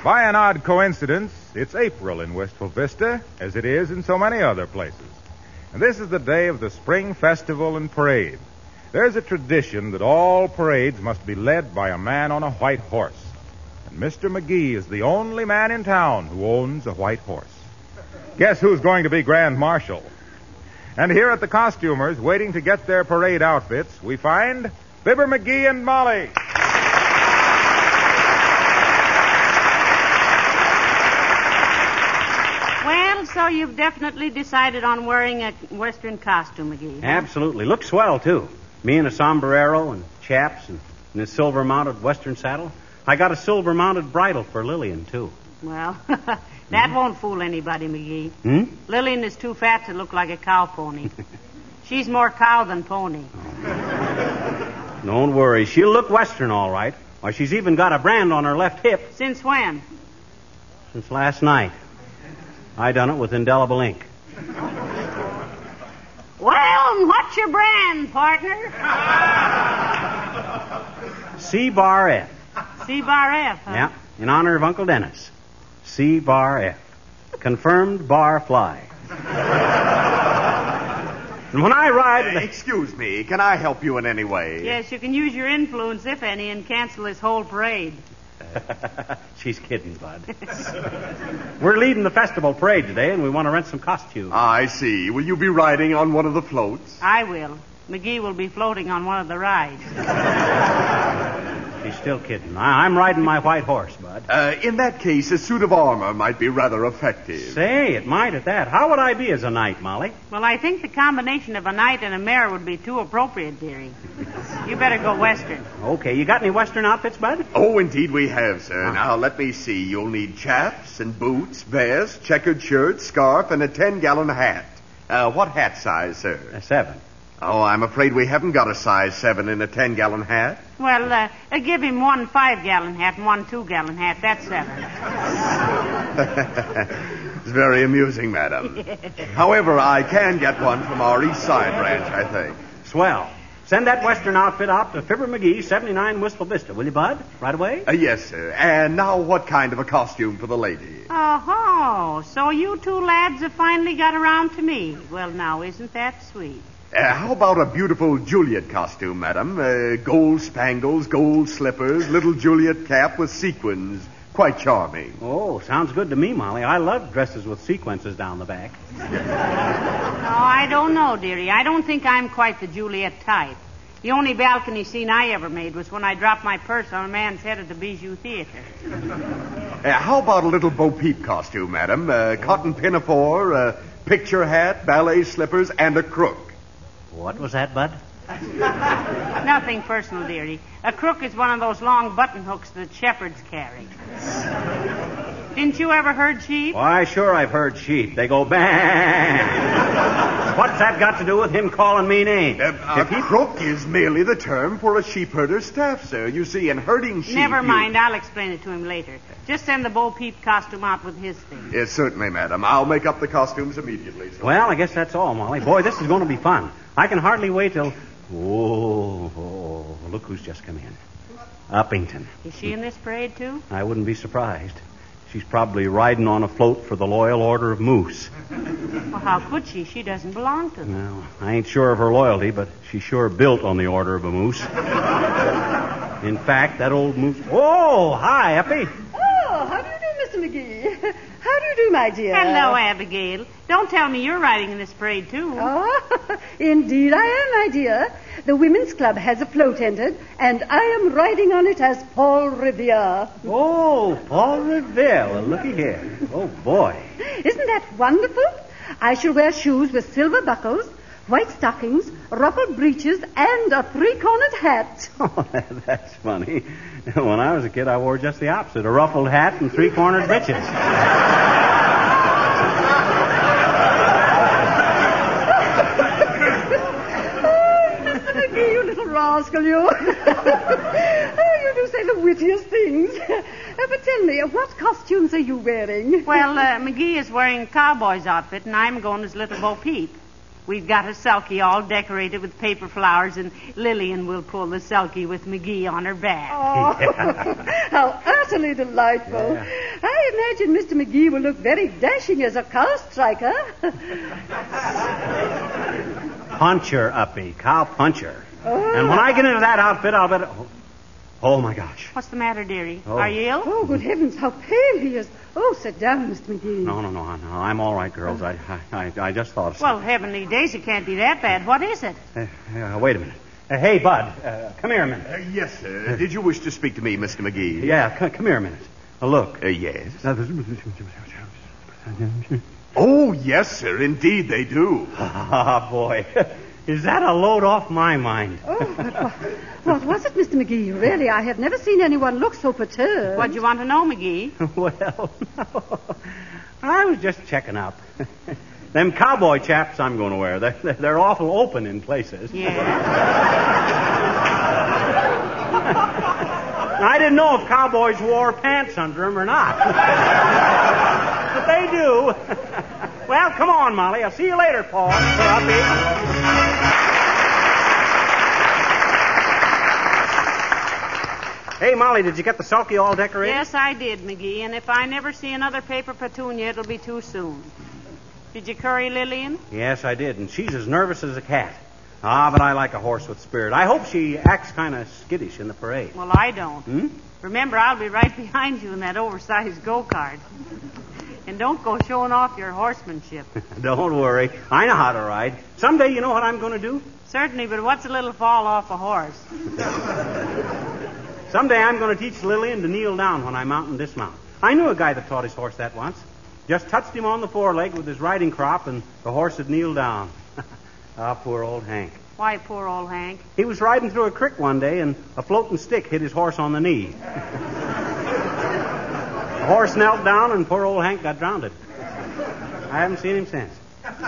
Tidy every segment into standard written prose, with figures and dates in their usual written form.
By an odd coincidence, it's April in Wistful Vista, as it is in so many other places. And this is the day of the Spring Festival and Parade. There's a tradition that all parades must be led by a man on a white horse. And Mr. McGee is the only man in town who owns a white horse. Guess who's going to be Grand Marshal? And here at the costumers, waiting to get their parade outfits, we find Fibber McGee and Molly. Well, so you've definitely decided on wearing a Western costume, McGee. Huh? Absolutely. Looks swell, too. Me in a sombrero and chaps and in a silver-mounted Western saddle. I got a silver-mounted bridle for Lillian, too. Well, that won't fool anybody, McGee. Lillian is too fat to look like a cow pony. She's more cow than pony. Don't worry. She'll look Western, all right. Why, she's even got a brand on her left hip. Since when? Since last night. I done it with indelible ink. Well, and what's your brand, partner? C-Bar F. C-Bar F, huh? Yeah, in honor of Uncle Dennis. C-Bar F. Confirmed bar fly. And when I ride... Excuse me, can I help you in any way? Yes, you can use your influence, if any, and cancel this whole parade. She's kidding, Bud. We're leading the festival parade today, and we want to rent some costumes. I see. Will you be riding on one of the floats? I will. McGee will be floating on one of the rides. She's still kidding. I'm riding my white horse, Bud. In that case, a suit of armor might be rather effective. Say, it might at that. How would I be as a knight, Molly? Well, I think the combination of a knight and a mare would be too appropriate, dearie. You better go Western. Okay, you got any Western outfits, Bud? Oh, indeed we have, sir. Now, let me see. You'll need chaps and boots, vest, checkered shirt, scarf, and a 10-gallon hat. What hat size, sir? 7. Oh, I'm afraid we haven't got a size 7 in a 10-gallon hat. Well, give him one 5-gallon hat and one 2-gallon hat. That's 7. It's very amusing, madam. However, I can get one from our East Side branch, I think. Swell. Send that Western outfit out to Fibber McGee, 79 Wistful Vista, will you, Bud? Right away? Yes, sir. And now what kind of a costume for the lady? Oh, so you two lads have finally got around to me. Well, now, isn't that sweet? How about a beautiful Juliet costume, madam? Gold spangles, gold slippers, little Juliet cap with sequins. Quite charming. Oh, sounds good to me, Molly. I love dresses with sequences down the back. No, I don't know, dearie. I don't think I'm quite the Juliet type. The only balcony scene I ever made was when I dropped my purse on a man's head at the Bijou Theater. How about a little Bo Peep costume, madam? Cotton pinafore, picture hat, ballet slippers, and a crook. What was that, Bud? Nothing personal, dearie. A crook is one of those long button hooks that shepherds carry. Didn't you ever herd sheep? Why, sure I've heard sheep. They go bang. What's that got to do with him calling me names? A crook is merely the term for a sheep herder's staff, sir. You see, in herding sheep... Never mind. I'll explain it to him later. Just send the Bo Peep costume out with his thing. Yes, certainly, madam. I'll make up the costumes immediately. So. Well, I guess that's all, Molly. Boy, this is going to be fun. I can hardly wait till... Oh, look who's just come in. Uppington. Is she in this parade, too? I wouldn't be surprised. She's probably riding on a float for the Loyal Order of Moose. Well, how could she? She doesn't belong to them. Well, I ain't sure of her loyalty, but she's sure built on the Order of a Moose. In fact, that old moose... Oh, hi, Uppy. Oh, how do you do, Mr. McGee? How do you do, my dear? Hello, Abigail. Don't tell me you're riding in this parade, too. Oh, indeed I am, my dear. The Women's Club has a float entered, and I am riding on it as Paul Revere. Oh, Paul Revere. Well, looky here. Oh, boy. Isn't that wonderful? I shall wear shoes with silver buckles, white stockings, ruffled breeches, and a three-cornered hat. Oh, that's funny. When I was a kid, I wore just the opposite, a ruffled hat and three-cornered breeches. You little rascal, you. You do say the wittiest things. But tell me, what costumes are you wearing? Well, McGee is wearing a cowboy's outfit, and I'm going as Little Bo Peep. We've got a sulky all decorated with paper flowers, and Lillian will pull the sulky with McGee on her back. Oh, how utterly delightful. Yeah. I imagine Mr. McGee will look very dashing as a cow striker. Puncher, Uppy. Cow puncher. Oh. And when I get into that outfit, I'll bet... Oh, my gosh. What's the matter, dearie? Oh. Are you ill? Oh, good heavens, how pale he is. Oh, sit down, Mr. McGee. No, I'm all right, girls. I just thought of Well, something. heavenly days, it can't be that bad. What is it? Wait a minute. Hey, Bud, come here a minute. Yes, sir. Did you wish to speak to me, Mr. McGee? Yeah, come here a minute. Look. Yes. Oh, yes, sir. Indeed, they do. Ah, boy. Is that a load off my mind? Oh, but what was it, Mr. McGee? Really, I have never seen anyone look so perturbed. What do you want to know, McGee? Well, no. I was just checking up. Them cowboy chaps I'm going to wear, they're awful open in places. Yeah. I didn't know if cowboys wore pants under them or not. But they do. Well, come on, Molly. I'll see you later, Paul. Hey, Molly, did you get the sulky all decorated? Yes, I did, McGee. And if I never see another paper petunia, it'll be too soon. Did you curry Lillian? Yes, I did, and she's as nervous as a cat. Ah, but I like a horse with spirit. I hope she acts kind of skittish in the parade. Well, I don't. Hmm? Remember, I'll be right behind you in that oversized go-kart. And don't go showing off your horsemanship. Don't worry. I know how to ride. Someday, you know what I'm going to do? Certainly, but what's a little fall off a horse? Someday I'm going to teach Lillian to kneel down when I mount and dismount. I knew a guy that taught his horse that once. Just touched him on the foreleg with his riding crop, and the horse had kneeled down. Ah, poor old Hank. Why, poor old Hank? He was riding through a creek one day, and a floating stick hit his horse on the knee. The horse knelt down, and poor old Hank got drowned. I haven't seen him since.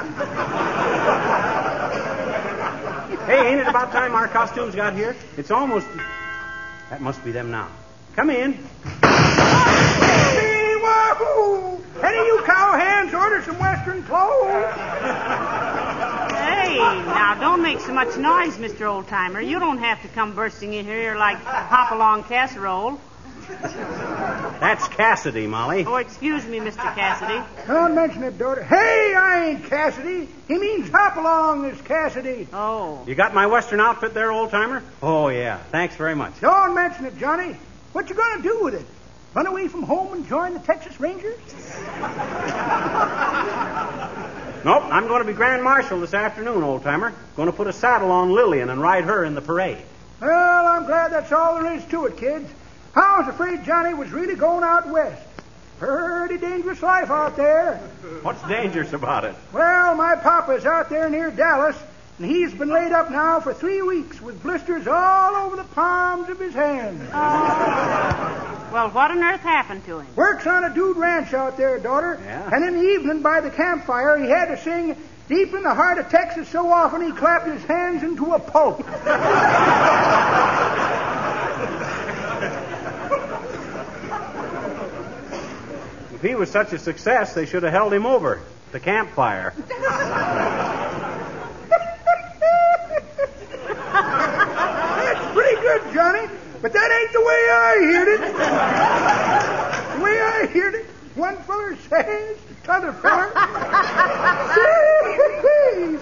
Hey, ain't it about time our costumes got here? It's almost... That must be them now. Come in. Wahoo! Any of you cowhands order some Western clothes? Hey, now, don't make so much noise, Mr. Oldtimer. You don't have to come bursting in here like hop-along casserole. That's Cassidy, Molly. Oh, excuse me, Mr. Cassidy. Don't mention it, daughter. Hey, I ain't Cassidy. He means hop along is Cassidy. Oh. You got my Western outfit there, old-timer? Oh, yeah. Thanks very much. Don't mention it, Johnny. What you gonna do with it? Run away from home and join the Texas Rangers? Nope, I'm going to be Grand Marshal this afternoon, old-timer. Going to put a saddle on Lillian and ride her in the parade. Well, I'm glad that's all there is to it, kids. I was afraid Johnny was really going out west. Pretty dangerous life out there. What's dangerous about it? Well, my papa's out there near Dallas, and he's been laid up now for 3 weeks with blisters all over the palms of his hands. Well, what on earth happened to him? Works on a dude ranch out there, daughter. Yeah? And in the evening by the campfire, he had to sing Deep in the Heart of Texas so often he clapped his hands into a pulp. If he was such a success, they should have held him over at the campfire. That's pretty good, Johnny. But that ain't the way I heard it. The way I heard it, one feller says to t'other feller, "Say,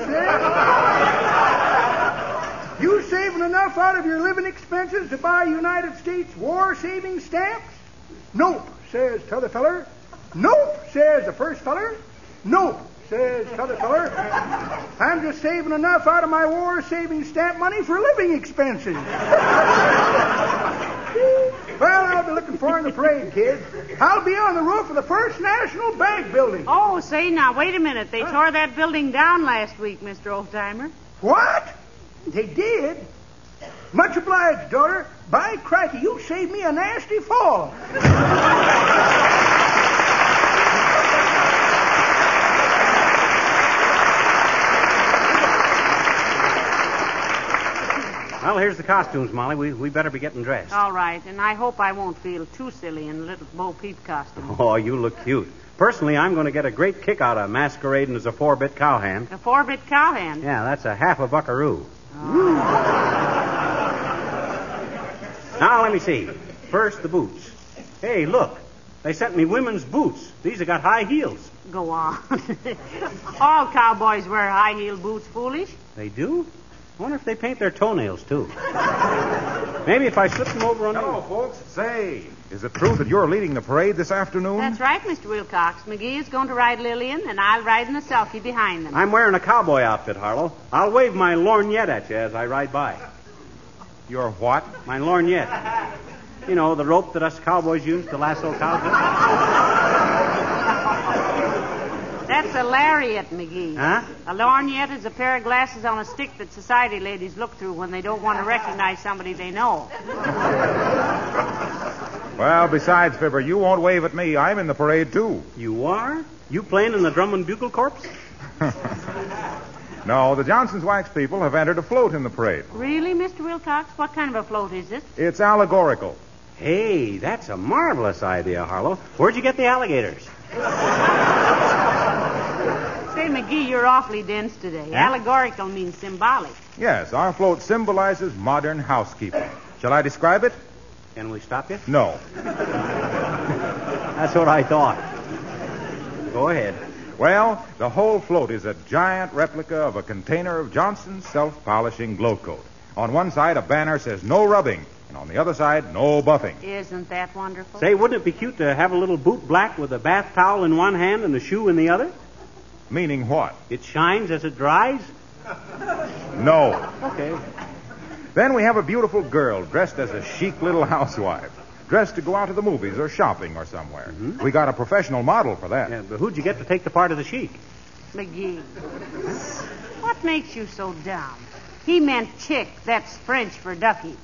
says, you saving enough out of your living expenses to buy United States war-saving stamps?" "Nope," says t'other feller. "Nope," says the first feller. "Nope," says t'other feller. "I'm just saving enough out of my war-saving stamp money for living expenses." Well, I'll be looking for you in the parade, kids. I'll be on the roof of the First National Bank building. Oh, say now, wait a minute. They tore that building down last week, Mr. Oldtimer. What? They did? Much obliged, daughter. By crikey, you saved me a nasty fall. Well, here's the costumes, Molly. We better be getting dressed. All right, and I hope I won't feel too silly in a little Bo Peep costume. Oh, you look cute. Personally, I'm going to get a great kick out of masquerading as a 4-bit cowhand. A 4-bit cowhand. Yeah, that's a half a buckaroo. Now, let me see. First, the boots. Hey, look. They sent me women's boots. These have got high heels. Go on. All cowboys wear high-heeled boots, foolish. They do? I wonder if they paint their toenails, too. Maybe if I slip them over on Hello, folks. Say, is it true that you're leading the parade this afternoon? That's right, Mr. Wilcox. McGee is going to ride Lillian, and I'll ride in the sulky behind them. I'm wearing a cowboy outfit, Harlow. I'll wave my lorgnette at you as I ride by. Your what? My lorgnette. You know, the rope that us cowboys use to lasso cows with. That's a lariat, McGee. Huh? A lorgnette is a pair of glasses on a stick that society ladies look through when they don't want to recognize somebody they know. Well, besides, Fibber, you won't wave at me. I'm in the parade, too. You are? You playing in the Drum and Bugle Corps? No, the Johnson's Wax people have entered a float in the parade. Really, Mr. Wilcox? What kind of a float is it? It's allegorical. Hey, that's a marvelous idea, Harlow. Where'd you get the alligators? Say, McGee, you're awfully dense today. Huh? Allegorical means symbolic. Yes, our float symbolizes modern housekeeping. Shall I describe it? Can we stop you? No. That's what I thought. Go ahead. Well, the whole float is a giant replica of a container of Johnson's self-polishing glow coat. On one side, a banner says no rubbing, and on the other side, no buffing. Isn't that wonderful? Say, wouldn't it be cute to have a little boot black with a bath towel in one hand and a shoe in the other? Meaning what? It shines as it dries? No. Okay. Then we have a beautiful girl dressed as a chic little housewife, dressed to go out to the movies or shopping or somewhere. Mm-hmm. We got a professional model for that. Yeah, but who'd you get to take the part of the chic? McGee, what makes you so dumb? He meant chick. That's French for ducky.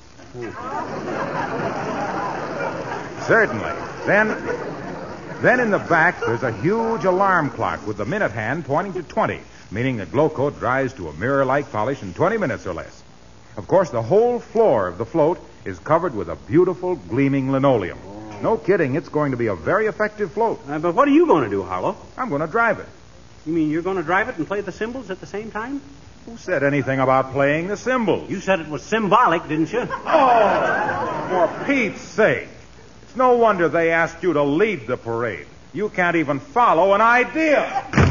Certainly. Then in the back, there's a huge alarm clock with the minute hand pointing to 20, meaning the glow coat dries to a mirror-like polish in 20 minutes or less. Of course, the whole floor of the float is covered with a beautiful, gleaming linoleum. No kidding, it's going to be a very effective float. But what are you going to do, Harlow? I'm going to drive it. You mean you're going to drive it and play the cymbals at the same time? Who said anything about playing the cymbals? You said it was symbolic, didn't you? Oh, for Pete's sake. It's no wonder they asked you to lead the parade. You can't even follow an idea.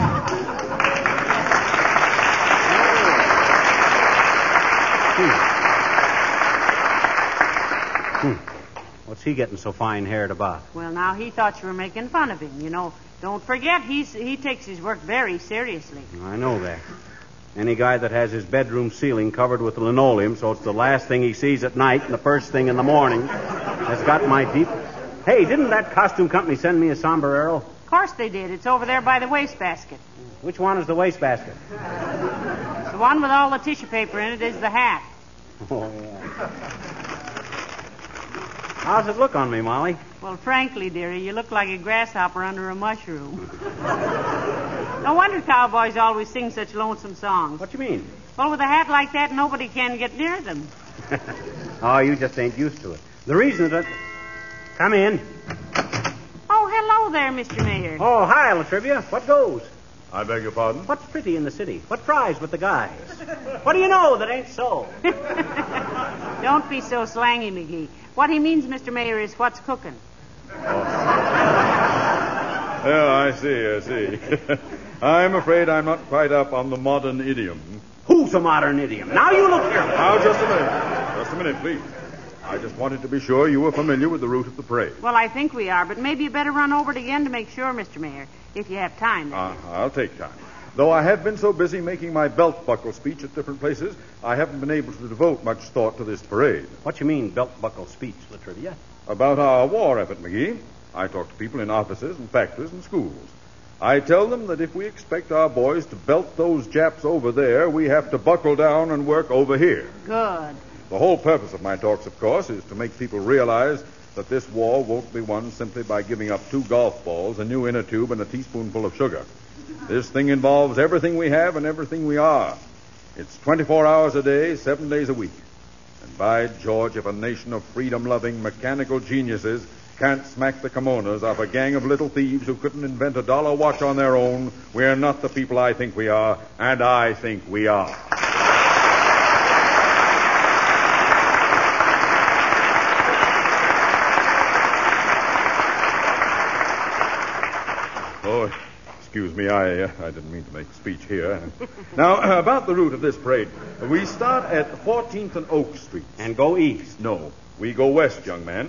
What's he getting so fine-haired about? Well, now, he thought you were making fun of him. You know, don't forget, he takes his work very seriously. I know that. Any guy that has his bedroom ceiling covered with linoleum so it's the last thing he sees at night and the first thing in the morning has got my deep... Hey, didn't that costume company send me a sombrero? Of course they did. It's over there by the wastebasket. Which one is the wastebasket? The one with all the tissue paper in it is the hat. Oh, yeah. How's it look on me, Molly? Well, frankly, dearie, you look like a grasshopper under a mushroom. No wonder cowboys always sing such lonesome songs. What you mean? Well, with a hat like that, nobody can get near them. Oh, you just ain't used to it. The reason that... Come in. Oh, hello there, Mr. Mayor. Oh, hi, Latrivia. What goes? I beg your pardon? What's pretty in the city? What fries with the guys? What do you know that ain't so? Don't be so slangy, McGee. What he means, Mr. Mayor, is what's cooking. Yeah, I see. I'm afraid I'm not quite up on the modern idiom. Who's a modern idiom? Now you look here. Now, just a minute. Just a minute, please. I just wanted to be sure you were familiar with the route of the parade. Well, I think we are, but maybe you better run over it again to make sure, Mr. Mayor, if you have time. I'll take time. Though I have been so busy making my belt buckle speech at different places, I haven't been able to devote much thought to this parade. What you mean, belt buckle speech, Latrivia? About our war effort, McGee. I talk to people in offices and factories and schools. I tell them that if we expect our boys to belt those Japs over there, we have to buckle down and work over here. Good. The whole purpose of my talks, of course, is to make people realize that this war won't be won simply by giving up 2 golf balls, a new inner tube, and a teaspoonful of sugar. This thing involves everything we have and everything we are. It's 24 hours a day, 7 days a week. And by George, if a nation of freedom-loving, mechanical geniuses can't smack the kimonos off a gang of little thieves who couldn't invent a dollar watch on their own, we're not the people I think we are, and I think we are. excuse me. I didn't mean to make a speech here. Now, about the route of this parade. We start at 14th and Oak Street. And go east. No, we go west, young man.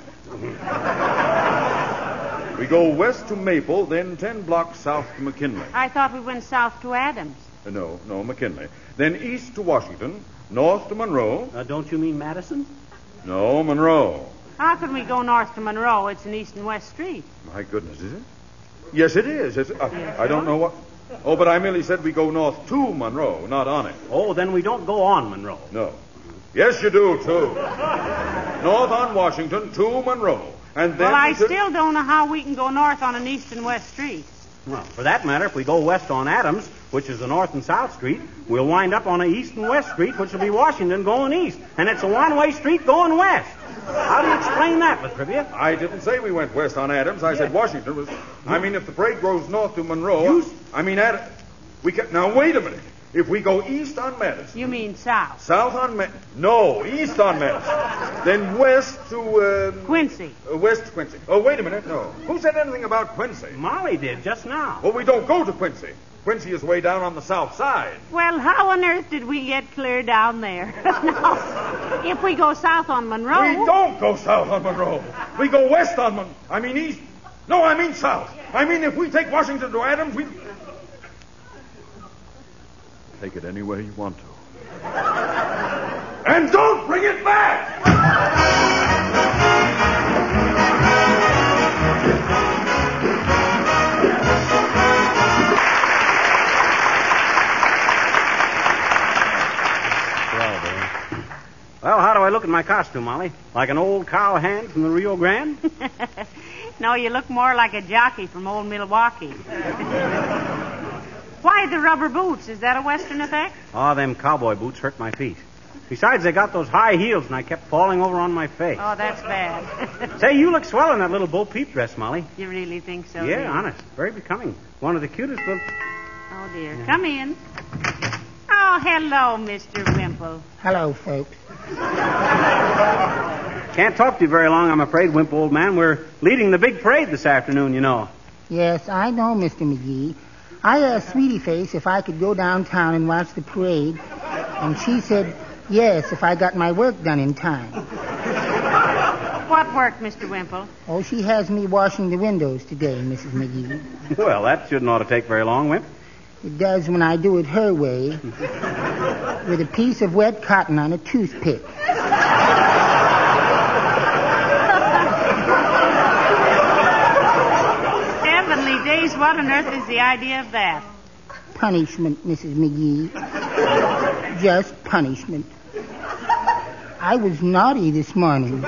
We go west to Maple, then 10 blocks south to McKinley. I thought we went south to Adams. No, McKinley. Then east to Washington, north to Monroe. Don't you mean Madison? No, Monroe. How can we go north to Monroe? It's an east and west street. My goodness, is it? Yes, it is. I don't know what... Oh, but I merely said we go north to Monroe, not on it. Oh, then we don't go on Monroe. No. Yes, you do, too. North on Washington to Monroe. And then well, I still don't know how we can go north on an east and west street. Well, for that matter, if we go west on Adams, which is the north and south street, we'll wind up on an east and west street, which will be Washington going east. And it's a one-way street going west. How do you explain that, Latrivia? I didn't say we went west on Adams. I said Washington was... I mean, if the parade goes north to Monroe... Adams... Now, wait a minute. If we go east on Madison... You mean south? South on No, east on Madison. Then west to... Quincy. West to Quincy. Oh, wait a minute. No. Who said anything about Quincy? Molly did just now. Well, we don't go to Quincy. Quincy is way down on the south side. Well, how on earth did we get clear down there? No. If we go south on Monroe... We don't go south on Monroe. We go west on Monroe. I mean east. No, I mean south. I mean if we take Washington to Adams, we... Take it any way you want to. And don't bring it back! Well, how do I look in my costume, Molly? Like an old cowhand from the Rio Grande? No, you look more like a jockey from old Milwaukee. Why the rubber boots? Is that a Western effect? Oh, them cowboy boots hurt my feet. Besides, they got those high heels, and I kept falling over on my face. Oh, that's bad. Say, you look swell in that little Bo Peep dress, Molly. You really think so? Yeah, dear? honest. Very becoming. One of the cutest little... Oh, dear. Yeah. Come in. Oh, hello, Mr. Wimple. Hello, folks. Can't talk to you very long, I'm afraid, Wimp, old man. We're leading the big parade this afternoon, you know. Yes, I know, Mr. McGee. I asked Sweetie Face if I could go downtown and watch the parade, and she said yes if I got my work done in time. What work, Mr. Wimple? Oh, she has me washing the windows today, Mrs. McGee. Well, that shouldn't ought to take very long, Wimp. It does when I do it her way, with a piece of wet cotton on a toothpick. Heavenly days, what on earth is the idea of that? Punishment, Mrs. McGee. Just punishment. I was naughty this morning.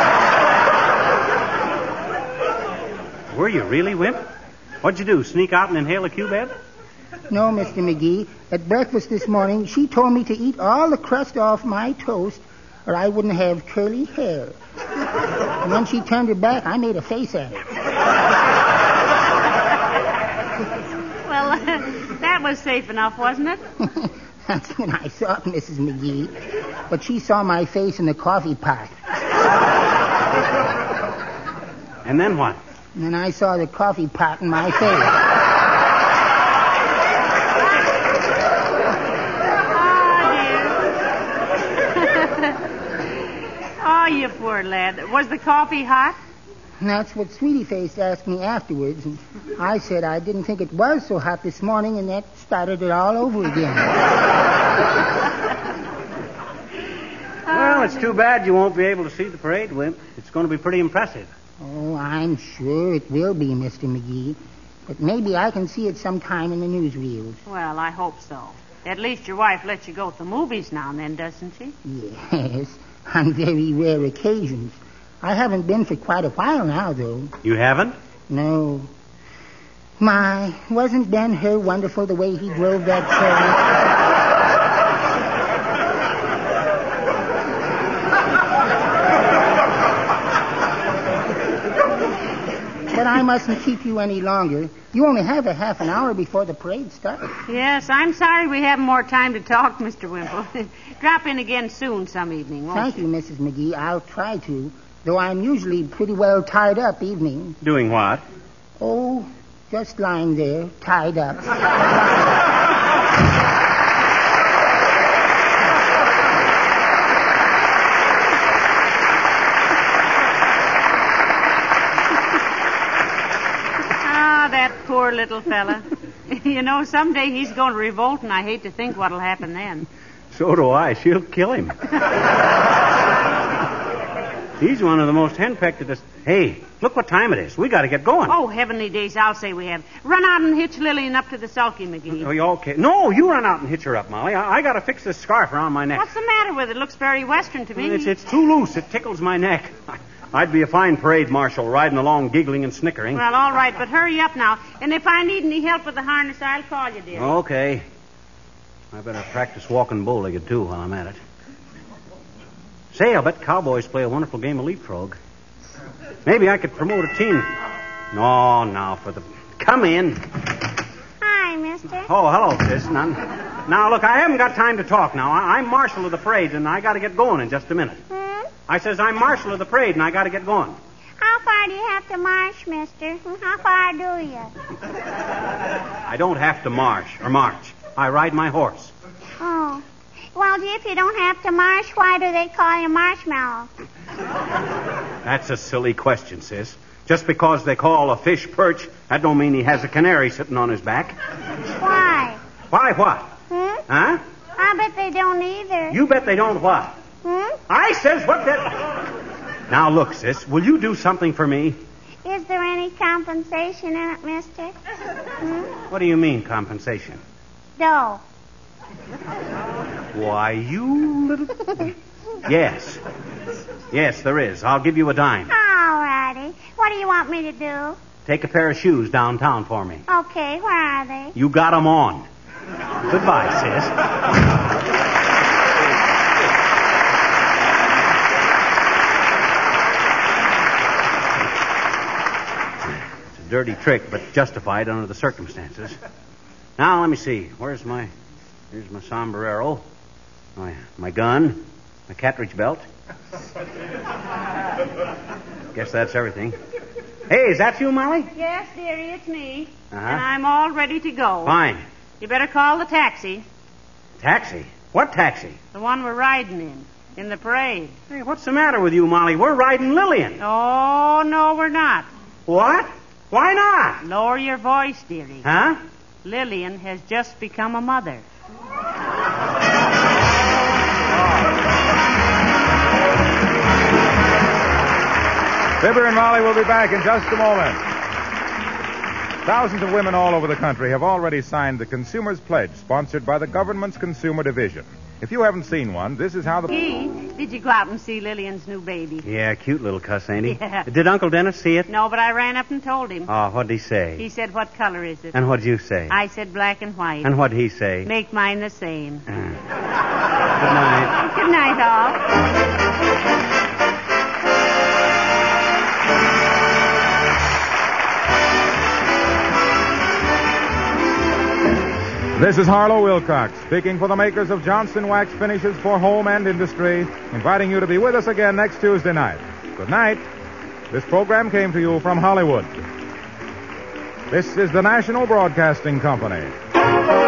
Were you really, Wimp? What'd you do, sneak out and inhale a cubeb? No, Mr. McGee. At breakfast this morning, she told me to eat all the crust off my toast or I wouldn't have curly hair. And when she turned her back, I made a face at her. Well, that was safe enough, wasn't it? That's when I thought, Mrs. McGee. But she saw my face in the coffee pot. And then what? And then I saw the coffee pot in my face. Oh, you poor lad. Was the coffee hot? And that's what Sweetie Face asked me afterwards. And I said I didn't think it was so hot this morning, and that started it all over again. Well, it's too bad you won't be able to see the parade, Wimp. It's going to be pretty impressive. Oh, I'm sure it will be, Mr. McGee. But maybe I can see it sometime in the newsreels. Well, I hope so. At least your wife lets you go to the movies now and then, doesn't she? Yes, on very rare occasions. I haven't been for quite a while now, though. You haven't? No. My, wasn't Ben-Hur wonderful the way he drove that train? But I mustn't keep you any longer. You only have a half an hour before the parade starts. Yes, I'm sorry we haven't more time to talk, Mr. Wimple. Drop in again soon some evening, won't Thank you, Mrs. McGee. I'll try to, though I'm usually pretty well tied up evening. Doing what? Oh, Just lying there, tied up. That poor little fella. You know, someday he's going to revolt, and I hate to think what'll happen then. So do I. She'll kill him. He's one of the most henpecked. Hey, look what time it is. We got to get going. Oh, heavenly days, I'll say we have. Run out and hitch Lillian up to the sulky, McGee. Oh, you okay? No, you run out and hitch her up, Molly. I got to fix this scarf around my neck. What's the matter with it? Looks very Western to me. It's too loose. It tickles my neck. I'd be a fine parade marshal riding along giggling and snickering. Well, all right, but hurry up now. And if I need any help with the harness, I'll call you, dear. Okay. I better practice walking bow-legged, too, while I'm at it. Say, I'll bet cowboys play a wonderful game of leapfrog. Maybe I could promote a team. No, now for the... Come in. Hi, mister. Oh, hello, sis. Now, look, I haven't got time to talk now. I'm marshal of the parade, and I got to get going in just a minute. I says I'm marshal of the parade, and I got to get going. How far do you have to march, mister? How far do you? I don't have to march. I ride my horse. Oh. Well, if you don't have to march, why do they call you Marshmallow? That's a silly question, sis. Just because they call a fish perch, that don't mean he has a canary sitting on his back. Why? Why what? Huh? I bet they don't either. You bet they don't what? I says what that... Now, look, sis, will you do something for me? Is there any compensation in it, mister? What do you mean, compensation? Dough. Why, you little... Yes, there is. I'll give you a dime. All righty. What do you want me to do? Take a pair of shoes downtown for me. Okay, where are they? You got 'em on. Goodbye, sis. Dirty trick, but justified under the circumstances. Now, let me see. Here's my sombrero. Oh, yeah. My gun. My cartridge belt. Guess that's everything. Hey, is that you, Molly? Yes, dearie, it's me. Uh-huh. And I'm all ready to go. Fine. You better call the taxi. Taxi? What taxi? The one we're riding in the parade. Hey, what's the matter with you, Molly? We're riding Lillian. Oh, no, we're not. What? Why not? Lower your voice, dearie. Huh? Lillian has just become a mother. Fibber and Molly will be back in just a moment. Thousands of women all over the country have already signed the Consumer's Pledge, sponsored by the government's Consumer Division. If you haven't seen one, this is how the... Did you go out and see Lillian's new baby? Yeah, cute little cuss, ain't he? Yeah. Did Uncle Dennis see it? No, but I ran up and told him. Oh, what'd he say? He said, what color is it? And what'd you say? I said black and white. And what'd he say? Make mine the same. Good night. Good night, all. This is Harlow Wilcox, speaking for the makers of Johnson Wax Finishes for Home and Industry, inviting you to be with us again next Tuesday night. Good night. This program came to you from Hollywood. This is the National Broadcasting Company.